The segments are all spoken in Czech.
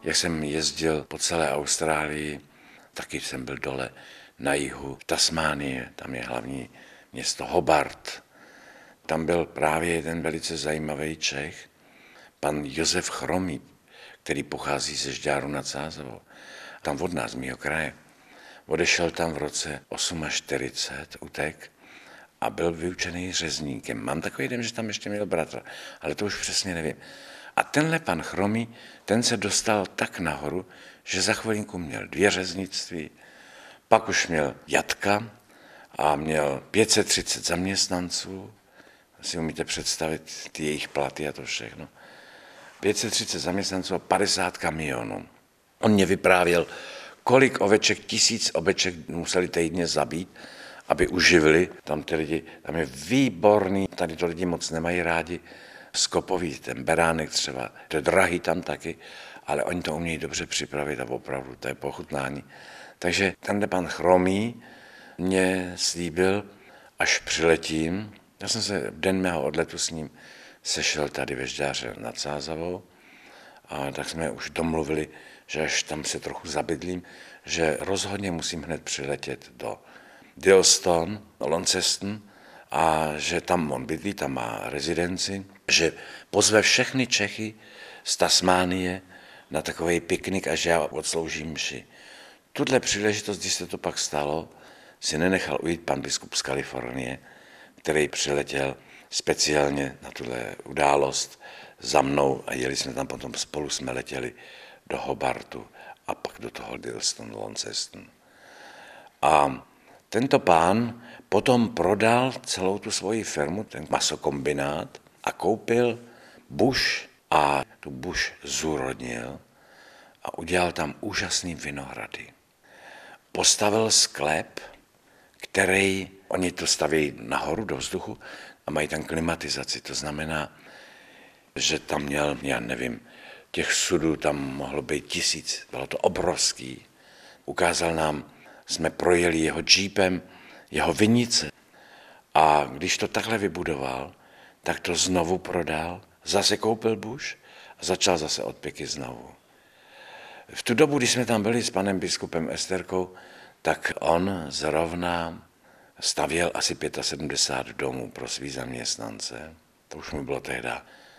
jak jsem jezdil po celé Austrálii, taky jsem byl dole na jihu, v Tasmánii, tam je hlavní město Hobart. Tam byl právě jeden velice zajímavý Čech, pan Josef Chromý, který pochází ze Žďáru nad Sázavou, tam od nás, z mýho kraje. Odešel tam v roce 48, utek a byl vyučený řezníkem. Mám takový den, že tam ještě měl bratra, ale to už přesně nevím. A tenhle pan Chromý, ten se dostal tak nahoru, že za chvilinku měl 2 řeznictví, pak už měl jatka a měl 530 zaměstnanců. Si umíte představit ty jejich platy a to všechno. 530 zaměstnanců a 50 kamionů. On mě vyprávěl, kolik oveček, 1000 oveček museli týdně zabít, aby uživili. Tam ty lidi, tam je výborný, tady to lidi moc nemají rádi, skopový, ten beránek třeba, to je drahý tam taky, ale oni to umějí dobře připravit a opravdu to je pochutnání. Takže tenhle pan Chromý mě slíbil, až přiletím, já jsem se v den mého odletu s ním sešel tady ve Žďáře nad Sázavou a tak jsme už domluvili, že až tam se trochu zabydlím, že rozhodně musím hned přiletět do Dilston, Launceston, a že tam on bydlí, tam má rezidenci, že pozve všechny Čechy z Tasmánie na takový piknik a že já odsloužím mši. Tuhle příležitost, když se to pak stalo, si nenechal ujít pan biskup z Kalifornie, který přiletěl speciálně na tuhle událost za mnou a jeli jsme tam potom spolu, jsme letěli do Hobartu a pak do toho Dilston, Launceston. A tento pán potom prodal celou tu svoji firmu, ten masokombinát, a koupil buš a tu buš zúrodnil a udělal tam úžasný vinohrady. Postavil sklep, který, oni to staví nahoru do vzduchu a mají tam klimatizaci, to znamená, že tam měl, já nevím, těch sudů tam mohlo být 1000, bylo to obrovský. Ukázal nám, jsme projeli jeho džípem, jeho vinice a když to takhle vybudoval, tak to znovu prodal, zase koupil buš a začal zase odpěky znovu. V tu dobu, když jsme tam byli s panem biskupem Esterkou, tak on zrovna stavěl asi 75 domů pro svý zaměstnance. To už mu bylo tehdy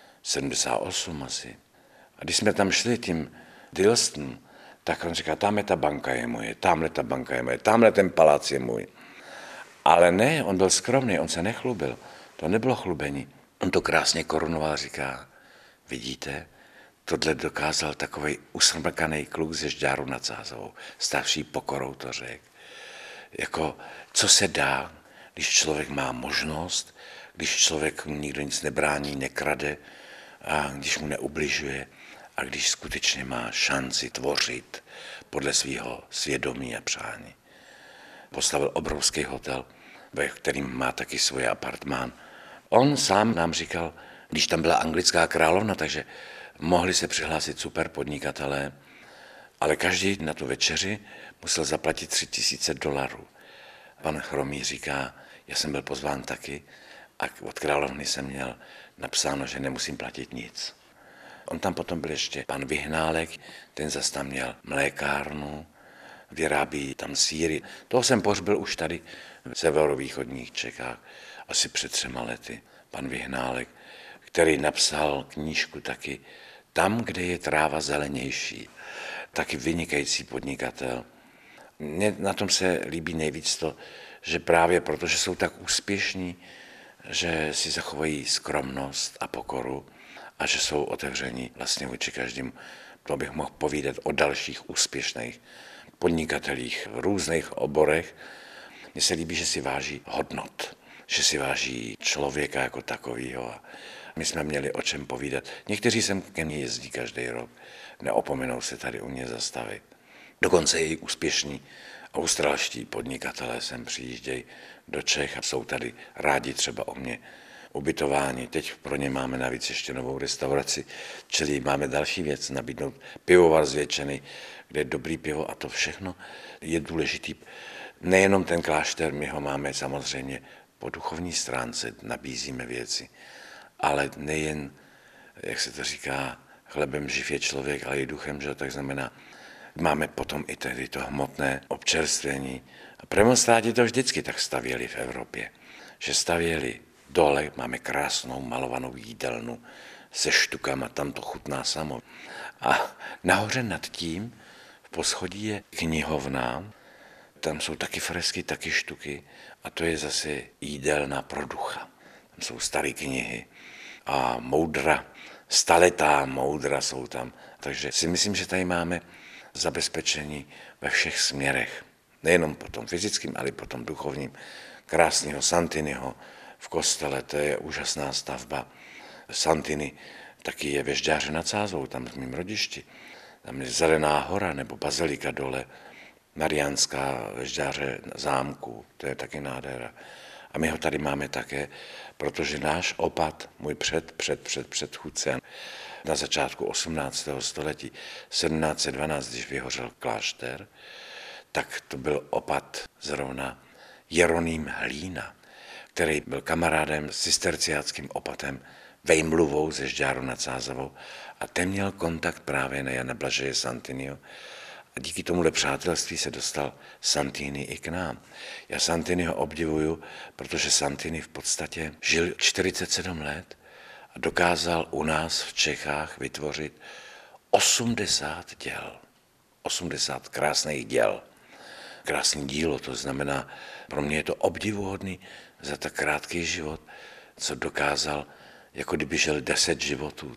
78 asi. A když jsme tam šli tím Dilston, tak on říká, tamhle ta banka je moje, tamhle ta banka je moje, tamhle ten palác je můj. Ale ne, on byl skromný, on se nechlubil. To nebylo chlubení. On to krásně korunoval, říká, vidíte, tohle dokázal takovej usmrkaný kluk ze Žďáru nad Sázavou. Starší pokorou to řekl. Jako, co se dá, když člověk má možnost, když člověk nikdo nic nebrání, nekrade, a když mu neubližuje a když skutečně má šanci tvořit podle svého svědomí a přání. Postavil obrovský hotel, ve kterým má taky svůj apartmán. On sám nám říkal, když tam byla anglická královna, takže mohli se přihlásit super podnikatelé, ale každý na tu večeři musel zaplatit $3000. Pan Chromý říká, já jsem byl pozván taky a od královny jsem měl napsáno, že nemusím platit nic. On tam potom byl ještě pan Vyhnálek, ten zase tam měl mlékárnu, vyrábí tam sýry. Toho jsem pohřbil už tady v severovýchodních Čechách, asi před 3 lety. Pan Vyhnálek, který napsal knížku taky Tam, kde je tráva zelenější. Taky vynikající podnikatel. Mně na tom se líbí nejvíc to, že právě protože jsou tak úspěšní, že si zachovají skromnost a pokoru a že jsou otevření vlastně vůči každému. To bych mohl povídat o dalších úspěšných podnikatelích v různých oborech. Mně se líbí, že si váží hodnot, že si váží člověka jako takovýho. My jsme měli o čem povídat. Někteří sem ke mně jezdí každý rok, neopomenou se tady u mě zastavit. Dokonce i úspěšní australští podnikatelé sem přijíždějí do Čech a jsou tady rádi třeba o mě ubytování. Teď pro ně máme navíc ještě novou restauraci, čili máme další věc, nabídnout pivovar zvětšený, kde je dobrý pivo a to všechno je důležitý. Nejenom ten klášter, my ho máme samozřejmě po duchovní stránce, nabízíme věci, ale nejen, jak se to říká, chlebem živ je člověk, ale i duchem, že tak znamená, máme potom i tedy to hmotné občerstvení. A premonstráti to vždycky tak stavěli v Evropě, že stavěli dole, máme krásnou malovanou jídelnu se štukama, tam to chutná samo. A nahoře nad tím v poschodí je knihovna, tam jsou taky fresky, taky štuky a to je zase jídelna pro ducha. Tam jsou staré knihy a moudra, staletá moudra jsou tam. Takže si myslím, že tady máme zabezpečení ve všech směrech. Nejenom po tom fyzickým, ale i po tom duchovním. Krásného Santiniho v kostele, to je úžasná stavba. Santini taky je ve Žďáře nad Sázovou, tam v mém rodišti. Tam je Zelená hora nebo bazilika dole, Mariánská ve Žďáře zámku, to je taky nádhera. A my ho tady máme také, protože náš opat, můj předchůdce, na začátku 18. století, 1712, když vyhořel klášter, tak to byl opat zrovna Jeroným Hlína, který byl kamarádem s cisterciáckým opatem Vejmluvou ze Žďáru nad Sázavou a ten měl kontakt právě na Jana Blažeje Santiniho a díky tomuhle přátelství se dostal Santini i k nám. Já Santiniho obdivuju, protože Santini v podstatě žil 47 let a dokázal u nás v Čechách vytvořit 80 děl. 80 krásných děl. Krásný dílo, to znamená, pro mě je to obdivuhodný za tak krátký život, co dokázal, jako kdyby žil 10 životů.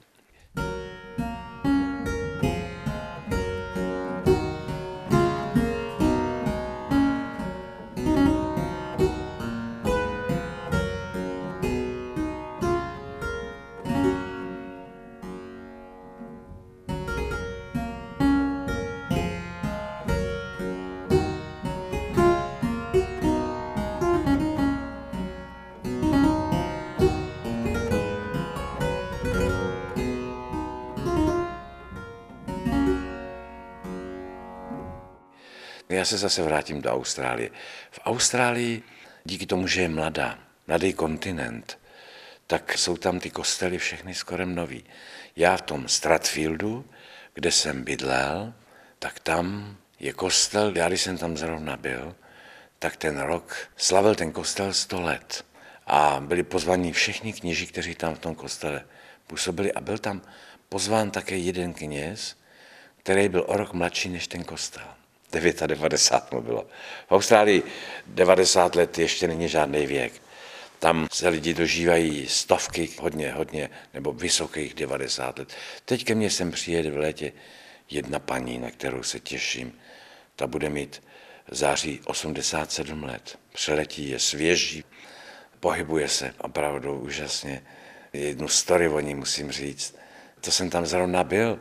Já se zase vrátím do Austrálie. V Austrálii, díky tomu, že je mladý kontinent, tak jsou tam ty kostely všechny skoro nový. Já v tom Stratfieldu, kde jsem bydlel, tak tam je kostel, já když jsem tam zrovna byl, tak ten rok slavil ten kostel 100 let. A byli pozvaní všichni kněží, kteří tam v tom kostele působili a byl tam pozván také jeden kněz, který byl o rok mladší než ten kostel. 99 mu bylo. V Austrálii 90 let ještě není žádný věk. Tam se lidi dožívají stovky, hodně, nebo vysokých 90 let. Teď ke mně sem přijede v létě jedna paní, na kterou se těším. Ta bude mít v září 87 let. Přeletí, je svěží, pohybuje se opravdu úžasně. Jednu story o ní musím říct. To jsem tam zrovna byl.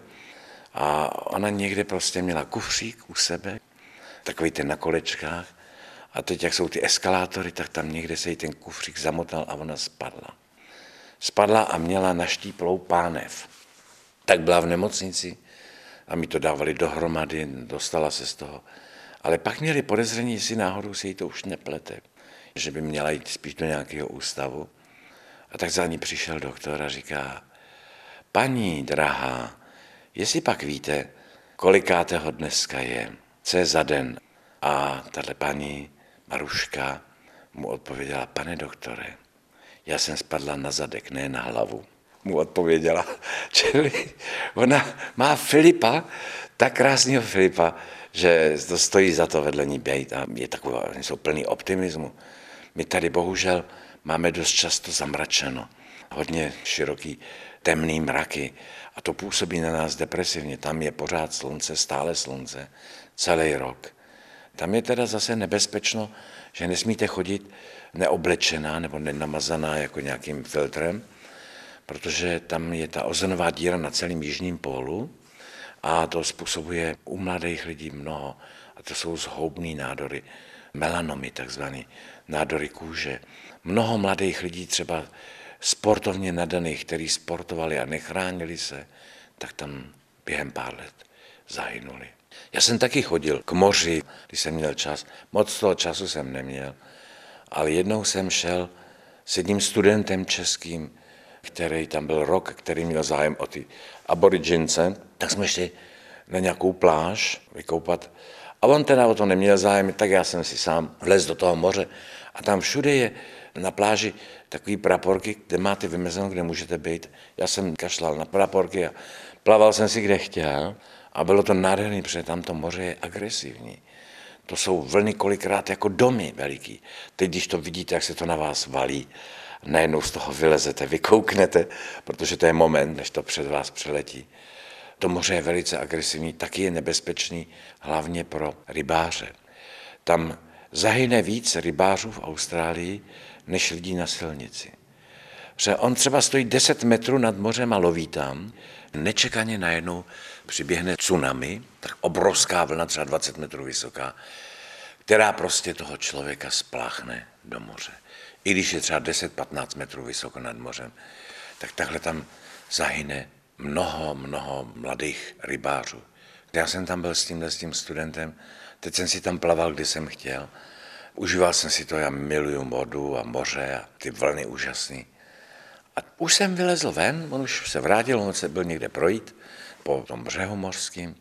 A ona někde prostě měla kufřík u sebe, takový ten na kolečkách. A teď, jak jsou ty eskalátory, tak tam někde se jí ten kufřík zamotal a ona spadla. Spadla a měla naštíplou pánev. Tak byla v nemocnici a mi to dávali dohromady, dostala se z toho. Ale pak měli podezření, jestli náhodou se jí to už neplete, že by měla jít spíš do nějakého ústavu. A tak za ní přišel doktor a říká, paní drahá, jestli pak víte, kolikátého dneska je, co je za den. A tahle paní Maruška mu odpověděla, pane doktore, já jsem spadla na zadek, ne na hlavu. Mu odpověděla, čili ona má Filipa, tak krásného Filipa, že to stojí za to vedle ní být a je taková, jsou plný optimismu. My tady bohužel máme dost často zamračeno, hodně široký temný mraky a to působí na nás depresivně. Tam je pořád slunce, stále slunce, celý rok. Tam je teda zase nebezpečno, že nesmíte chodit neoblečená nebo nenamazaná jako nějakým filtrem, protože tam je ta ozonová díra na celém jižním pólu a to způsobuje u mladých lidí mnoho. A to jsou zhoubný nádory, melanomy takzvaný, nádory kůže. Mnoho mladých lidí třeba sportovně nadaných, kteří sportovali a nechránili se, tak tam během pár let zahynuli. Já jsem taky chodil k moři, když jsem měl čas. Moc toho času jsem neměl, ale jednou jsem šel s jedním studentem českým který tam byl rok, který měl zájem o ty aboridžince, tak jsme šli na nějakou pláž vykoupat. A on teda o to neměl zájem, tak já jsem si sám vlez do toho moře. A tam všude je na pláži takový praporky, kde máte vymezeno, kde můžete být. Já jsem kašlal na praporky a plaval jsem si, kde chtěl. A bylo to nádherné, protože tam to moře je agresivní. To jsou vlny kolikrát jako domy veliký. Teď, když to vidíte, jak se to na vás valí, najednou z toho vylezete, vykouknete, protože to je moment, než to před vás přeletí. To moře je velice agresivní, taky je nebezpečný, hlavně pro rybáře. Tam zahyne víc rybářů v Austrálii, než lidí na silnici. Protože on třeba stojí 10 metrů nad mořem a loví tam, nečekaně najednou přiběhne tsunami, tak obrovská vlna, třeba 20 metrů vysoká, která prostě toho člověka spláchne do moře. I když je třeba 10-15 metrů vysoko nad mořem, tak takhle tam zahyne mnoho mladých rybářů. Já jsem tam byl s tím studentem, teď jsem si tam plaval, kdy jsem chtěl. Užíval jsem si to, já miluju vodu a moře a ty vlny úžasný. A už jsem vylezl ven, on už se vrátil, on se byl někde projít po tom břehu mořským.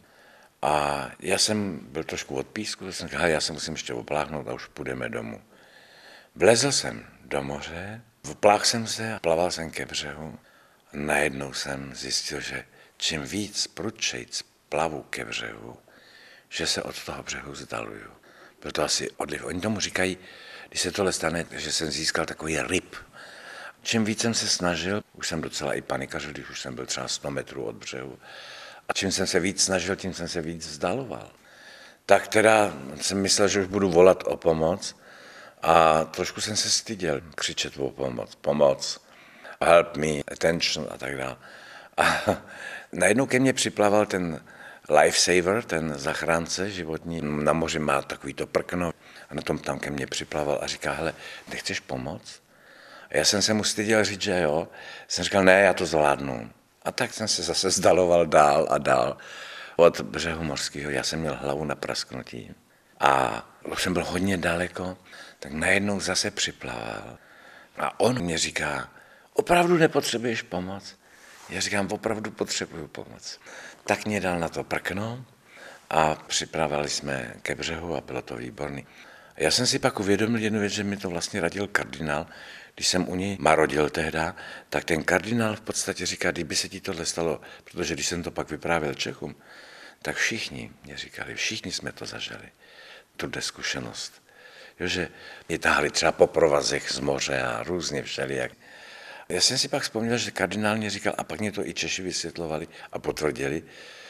A já jsem byl trošku od písku, jsem říkal, já se musím ještě opláchnout a už půjdeme domů. Vlezl jsem do moře, opláchl jsem se a plaval jsem ke břehu. A najednou jsem zjistil, že čím víc prudčejc plavu ke břehu, že se od toho břehu vzdaluju. Byl to asi odliv. Oni tomu říkají, když se tohle stane, že jsem získal takový ryb. Čím víc jsem se snažil, už jsem docela i panikařil, když už jsem byl třeba 100 metrů od břehu, a čím jsem se víc snažil, tím jsem se víc vzdaloval. Tak teda jsem myslel, že už budu volat o pomoc a trošku jsem se styděl křičet o pomoc, help me, attention a tak dále. A najednou ke mně připlaval ten lifesaver, ten zachránce životní, na moři má takový to prkno a na tom tam ke mně připlaval a říká, hele, nechceš pomoct? A já jsem se mu styděl říct, že jo. Jsem říkal, ne, já to zvládnu. A tak jsem se zase zdaloval dál a dál od břehu mořského. Já jsem měl hlavu na prasknutí. A už jsem byl hodně daleko, tak najednou zase připlaval. A on mě říká, opravdu nepotřebuješ pomoc? Já říkám, opravdu potřebuju pomoc. Tak mě dal na to prkno a připravili jsme ke břehu a bylo to výborný. A já jsem si pak uvědomil jednu věc, že mi to vlastně radil kardinál. Když jsem u něj marodil tehda, tak ten kardinál v podstatě říká, kdyby se ti tohle stalo, protože když jsem to pak vyprávěl Čechům, tak všichni mě říkali, všichni jsme to zažili, tuhle zkušenost. Jo, že mě tahali třeba po provazech z moře a různě všelijak. Já jsem si pak vzpomněl, že kardinál mě říkal, a pak mě to i Češi vysvětlovali a potvrdili,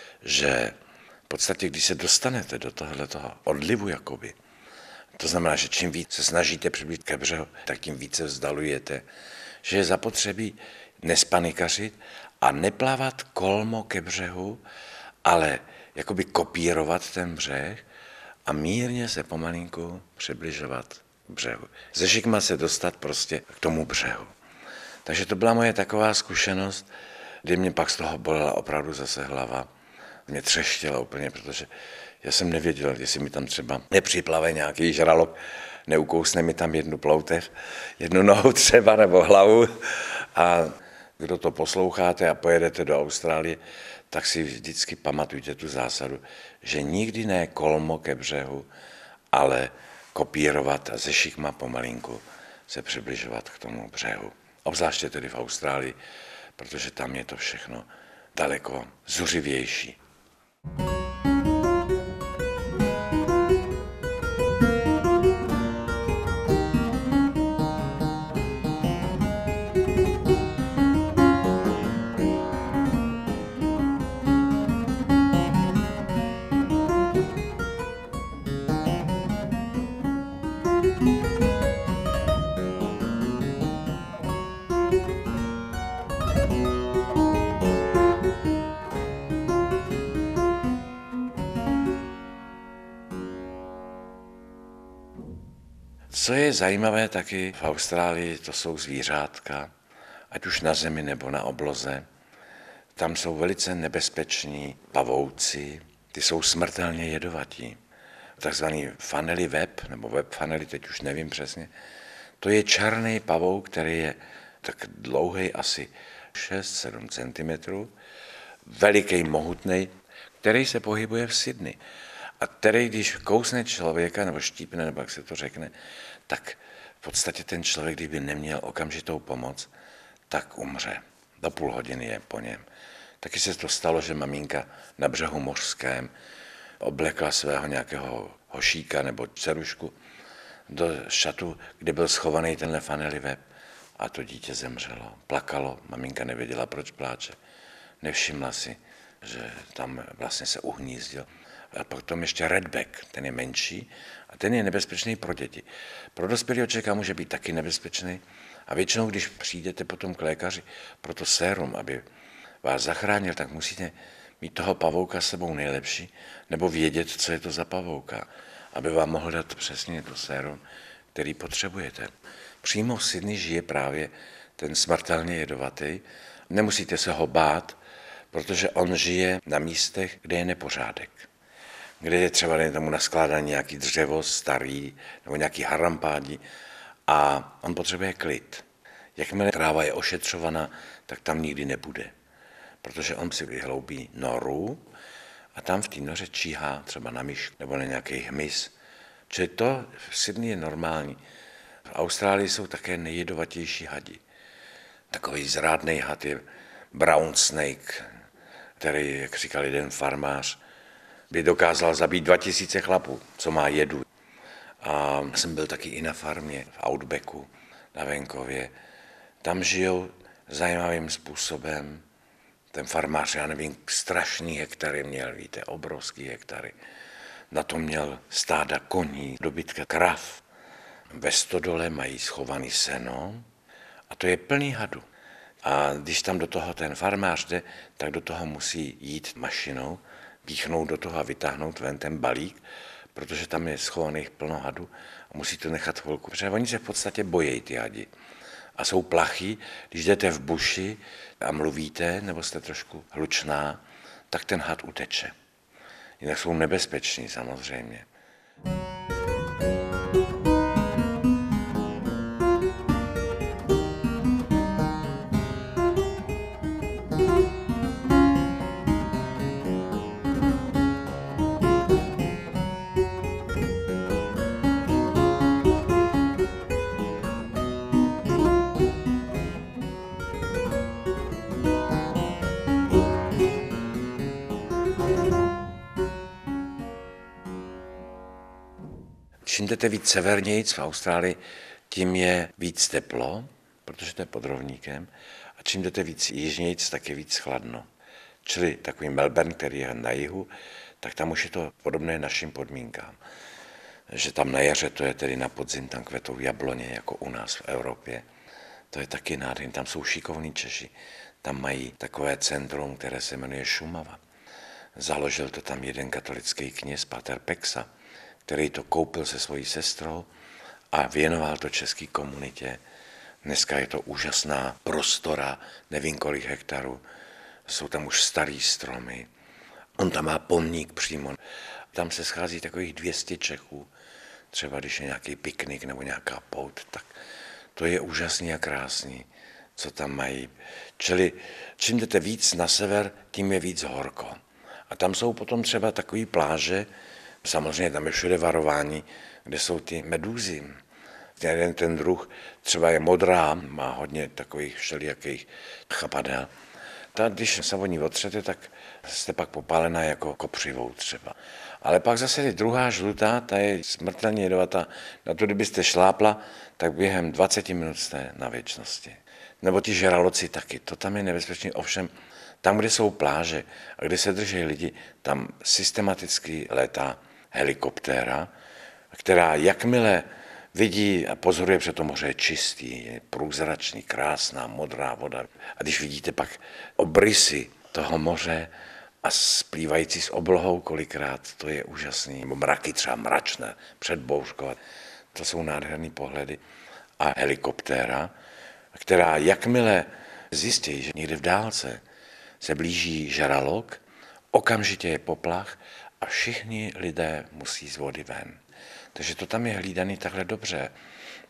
že v podstatě, když se dostanete do tohoto odlivu jakoby, to znamená, že čím víc se snažíte přiblížit ke břehu, tak tím více vzdalujete, že je zapotřebí nespanikařit a neplavat kolmo ke břehu, ale jakoby kopírovat ten břeh a mírně se pomalinku přibližovat k břehu. Ze šikma se dostat prostě k tomu břehu. Takže to byla moje taková zkušenost, kdy mě pak z toho bolela opravdu zase hlava. Mě třeštěla úplně, protože já jsem nevěděl, jestli mi tam třeba nepřiplave nějaký žralok, neukousne mi tam jednu ploutev, jednu nohu třeba nebo hlavu. A kdo to posloucháte a pojedete do Austrálie, tak si vždycky pamatujte tu zásadu, že nikdy ne kolmo ke břehu, ale kopírovat a ze šikma pomalinku se přibližovat k tomu břehu. Obzvláště tedy v Austrálii, protože tam je to všechno daleko zuřivější. Co je zajímavé taky v Austrálii, to jsou zvířátka, ať už na zemi nebo na obloze. Tam jsou velice nebezpeční pavouci, ty jsou smrtelně jedovatí. Takzvaný funnely web, nebo web funnely, teď už nevím přesně. To je černý pavouk, který je tak dlouhý asi 6-7 cm, veliký, mohutný, který se pohybuje v Sydney. A který, když kousne člověka, nebo štípne, nebo jak se to řekne, tak v podstatě ten člověk, kdyby neměl okamžitou pomoc, tak umře. Do půl hodiny je po něm. Taky se to stalo, že maminka na břehu mořském oblekla svého nějakého hošíka nebo dcerušku do šatu, kde byl schovaný tenhle faneliveb a to dítě zemřelo. Plakalo, maminka nevěděla, proč pláče. Nevšimla si, že tam vlastně se uhnízdil. A potom ještě redback, ten je menší a ten je nebezpečný pro děti. Pro dospělého člověka může být taky nebezpečný a většinou, když přijdete potom k lékaři pro to sérum, aby vás zachránil, tak musíte mít toho pavouka s sebou nejlepší, nebo vědět, co je to za pavouka, aby vám mohl dát přesně to sérum, který potřebujete. Přímo v Sydney žije právě ten smrtelně jedovatý. Nemusíte se ho bát, protože on žije na místech, kde je nepořádek. Kde je třeba tomu naskládaný nějaký dřevo starý nebo nějaký harampádi a on potřebuje klid. Jakmile kráva je ošetřovaná, tak tam nikdy nebude, protože on si vyhloubí noru a tam v té noře číhá třeba na myš nebo na nějaký hmyz. Čili to v Sydney je normální. V Austrálii jsou také nejjedovatější hadi. Takový zrádnej had je brown snake, který, jak říkal jeden farmář, by dokázal zabít 2000 chlapů, co má jedu. A jsem byl taky i na farmě v Outbacku, na venkově. Tam žijou zajímavým způsobem. Ten farmář, já nevím, strašný hektary měl, víte, obrovský hektary. Na to měl stáda koní, dobytka krav. Ve stodole mají schovaný seno a to je plný hadu. A když tam do toho ten farmář jde, tak do toho musí jít mašinou, píchnout do toho a vytáhnout ven ten balík, protože tam je schovaných plno hadu a musí to nechat chvilku. Protože oni se v podstatě bojí, ty hadi. A jsou plachý, když jdete v buši a mluvíte, nebo jste trošku hlučná, tak ten had uteče. Jinak jsou nebezpeční samozřejmě. Čím jdete víc severnějc v Austrálii, tím je víc teplo, protože to je pod rovníkem, a čím jdete víc jižnějc, tak je víc chladno. Čili takový Melbourne, který je na jihu, tak tam už je to podobné našim podmínkám. Že tam na jaře, to je tedy na podzim, tam kvetou jabloně, jako u nás v Evropě. To je taky nádherný, tam jsou šikovní Češi. Tam mají takové centrum, které se jmenuje Šumava. Založil to tam jeden katolický kněz, Pater Peksa, který to koupil se svojí sestrou a věnoval to české komunitě. Dneska je to úžasná prostora, nevím kolik hektarů, jsou tam už starý stromy. On tam má pomník přímo. Tam se schází takových 200 Čechů, třeba když je nějaký piknik nebo nějaká pout, tak to je úžasný a krásný, co tam mají. Čili čím jdete víc na sever, tím je víc horko. A tam jsou potom třeba takové pláže, samozřejmě tam je všude varování, kde jsou ty medúzy. Jeden ten druh třeba je modrá, má hodně takových všelijakých chapadel. Ta, když se o ní otřete, tak jste pak popálená jako kopřivou třeba. Ale pak zase je druhá žlutá, ta je smrtelně jedovatá. Na to, kdybyste šlápla, tak během 20 minut jste na věčnosti. Nebo ti žraloci taky, to tam je nebezpečný. Ovšem, tam, kde jsou pláže a kde se drží lidi, tam systematicky létá helikoptéra, která jakmile vidí a pozoruje, protože to moře je čistý, je průzračný, krásná, modrá voda. A když vidíte pak obrysy toho moře a splývající s oblohou kolikrát, to je úžasný. Nebo mraky třeba mračné před bouřkou, to jsou nádherný pohledy. A helikoptéra, která jakmile zjistí, že někde v dálce se blíží žralok, okamžitě je poplach a všichni lidé musí z vody ven. Takže to tam je hlídaný takhle dobře.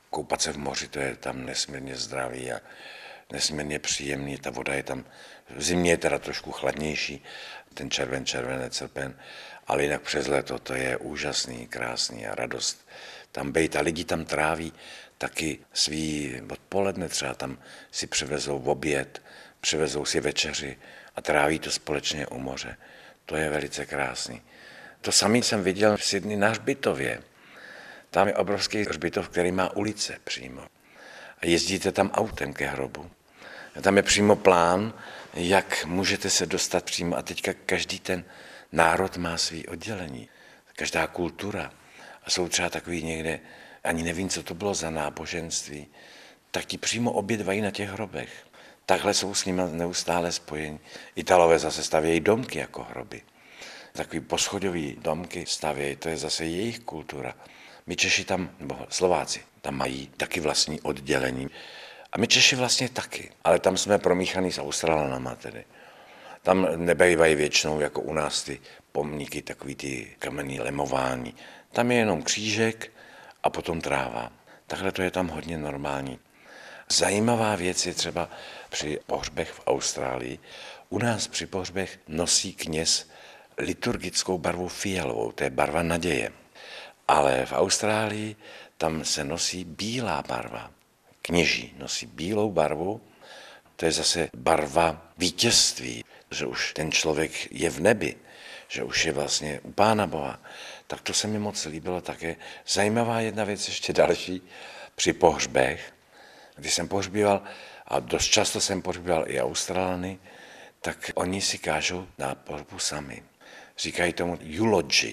koupat se v moři, to je tam nesmírně zdravý a nesmírně příjemný. Ta voda je tam, v zimě je teda trošku chladnější, ten červený srpen, ale jinak přes léto to je úžasný, krásný a radost tam bejt. A lidi tam tráví taky svý odpoledne, třeba tam si přivezou oběd, přivezou si večeři a tráví to společně u moře. To je velice krásný. To samý jsem viděl v Sydney na hřbitově. Tam je obrovský hřbitov, který má ulice přímo. A jezdíte tam autem ke hrobu. A tam je přímo plán, jak můžete se dostat přímo. A teďka každý ten národ má svý oddělení. Každá kultura. A jsou třeba takový někde, ani nevím, co to bylo za náboženství, tak ti přímo obědvají na těch hrobech. Takhle jsou s nimi neustále spojeni. Italové zase stavějí domky jako hroby. Takový poschodový domky stavějí, to je zase jejich kultura. My Češi tam, nebo Slováci, tam mají taky vlastní oddělení. A my Češi vlastně taky, ale tam jsme promíchaný s Australanama tedy. Tam nebývají většinou jako u nás ty pomníky, takový ty kamenný lemování. Tam je jenom křížek a potom tráva. Takhle to je tam hodně normální. Zajímavá věc je třeba při pohřbech v Austrálii. U nás při pohřbech nosí kněz liturgickou barvu fialovou, to je barva naděje. Ale v Austrálii tam se nosí bílá barva. Kněží nosí bílou barvu, to je zase barva vítězství, že už ten člověk je v nebi, že už je vlastně u Pána Boha. Tak to se mi moc líbilo také. Zajímavá jedna věc, ještě další, při pohřbech, když jsem pohřbíval, a dost často jsem pohřbíval i Australany, tak oni si kážou na pohřbu sami. Říkají tomu eulogy.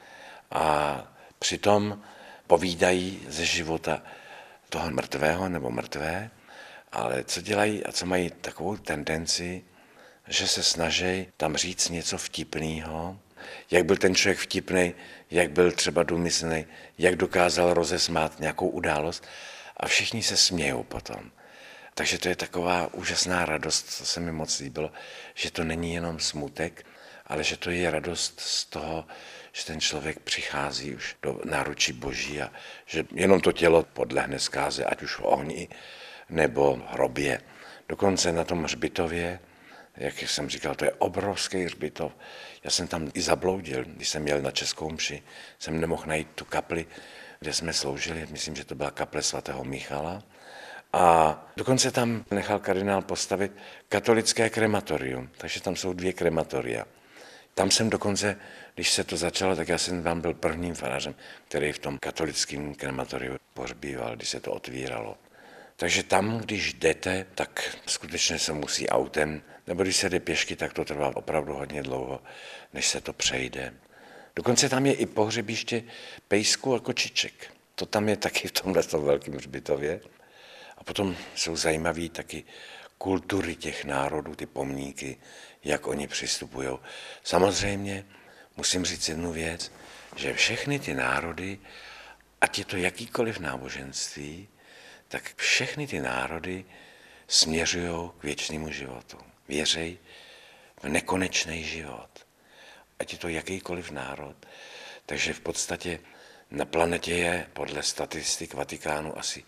A přitom povídají ze života toho mrtvého nebo mrtvé, ale co dělají a co mají takovou tendenci, že se snaží tam říct něco vtipného, jak byl ten člověk vtipný, jak byl třeba důmyslný, jak dokázal rozesmát nějakou událost a všichni se smějou potom. Takže to je taková úžasná radost, co se mi moc líbilo, že to není jenom smutek, ale že to je radost z toho, že ten člověk přichází už do náručí Boží a že jenom to tělo podlehne zkáze, ať už v ohni nebo v hrobě. Dokonce na tom hřbitově, jak jsem říkal, to je obrovský hřbitov. Já jsem tam i zabloudil, když jsem jel na českou mši, jsem nemohl najít tu kapli, kde jsme sloužili, myslím, že to byla kaple svatého Michala. A dokonce tam nechal kardinál postavit katolické krematorium, takže tam jsou 2 krematoria. Tam jsem dokonce, když se to začalo, tak já jsem tam byl prvním farářem, který v tom katolickém krematoriu pohřbíval, když se to otvíralo. Takže tam, když jdete, tak skutečně se musí autem, nebo když se jde pěšky, tak to trvá opravdu hodně dlouho, než se to přejde. Dokonce tam je i pohřebiště pejsků a kočiček. To tam je taky v tomhle velkém hřbitově. A potom jsou zajímavé taky kultury těch národů, ty pomníky, jak oni přistupují. Samozřejmě musím říct jednu věc, že všechny ty národy, ať je to jakýkoliv náboženství, tak všechny ty národy směřují k věčnému životu. Věří v nekonečný život. Ať je to jakýkoliv národ. Takže v podstatě na planetě je podle statistik Vatikánu asi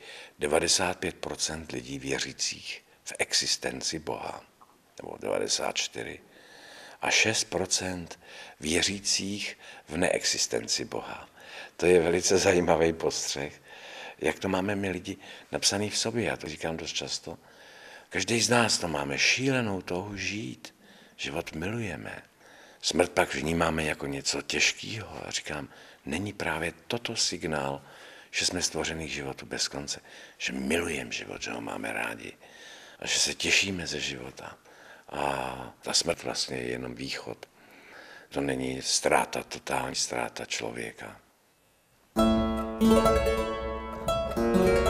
95% lidí věřících v existenci Boha, nebo 94%, a 6% věřících v neexistenci Boha. To je velice zajímavý postřeh, jak to máme my lidi napsaný v sobě, já to říkám dost často. Každý z nás to máme šílenou touhu žít, život milujeme. Smrt pak vnímáme jako něco těžkého a říkám, není právě toto signál, že jsme stvořený k životu bez konce, že milujeme život, že ho máme rádi a že se těšíme ze života. A ta smrt vlastně je jenom východ. To není ztráta, totální ztráta člověka.